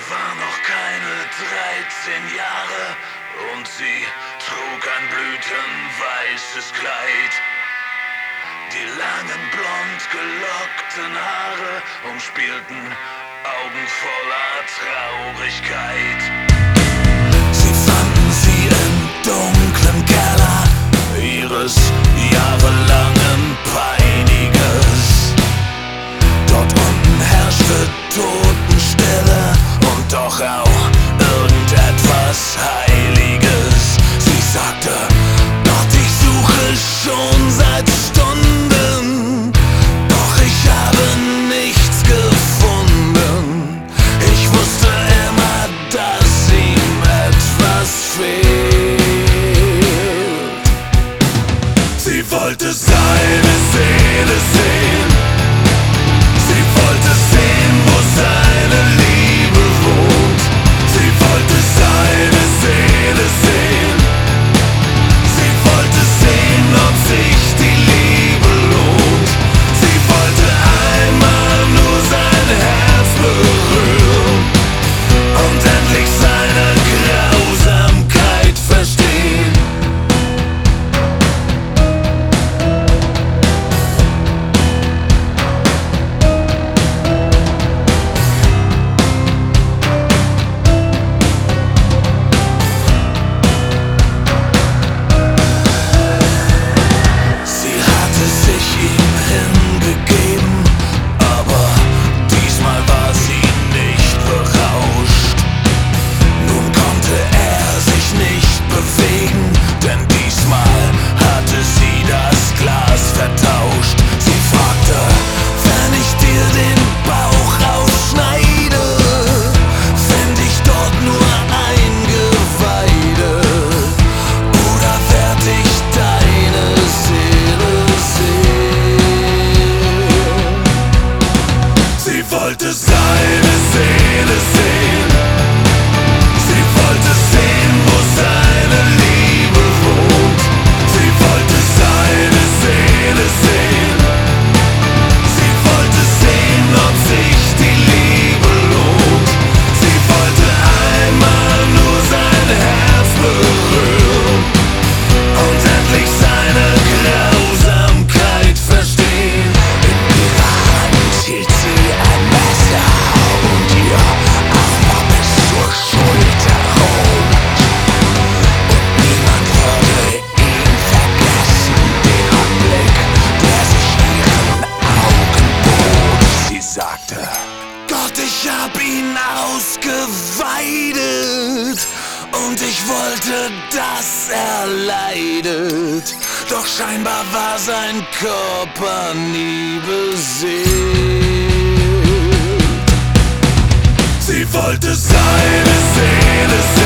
war noch keine 13 Jahre und sie trug ein blütenweißes Kleid. Die langen blond gelockten Haare umspielten Augen voller Traurigkeit. Sie fanden sie im dunklen Keller ihres jahrelangen Peiniges. Dort unten herrschte Totenstille und doch auch irgendetwas Heiliges. Sie sagte, Gott, ich suche schon seit Stunden, doch ich habe nichts gefunden. Ich wusste immer, dass ihm etwas fehlt. Sie wollte seine Seele sehen. Sie wollte sehen, wo seine Liebe wohnt. Sie wollte seine Seele sehen. Sie wollte sehen, ob sich die Liebe lohnt. Sie wollte einmal nur sein Herz berühren und endlich seine Grausamkeit verstehen. Sie wollte seine Seele sehen. Sie wollte sehen, wo seine Liebe wohnt. Sie wollte seine Seele sehen. Sie wollte sehen, ob sich die Liebe lohnt. Sie wollte einmal nur sein Herz berühren und endlich seine Grausamkeit verstehen. In ihrer Hand hielt sie ein Messer und ihr Arm war bis zur Schulter rot. Und niemand würde ihn vergessen, den Anblick, der sich ihren Augen bot. Sie sagte, Gott, ich hab ihn ausgeweidet und ich wollte, dass er leidet. Doch scheinbar war sein Körper nie beseelt. Sie wollte seine Seele sehen.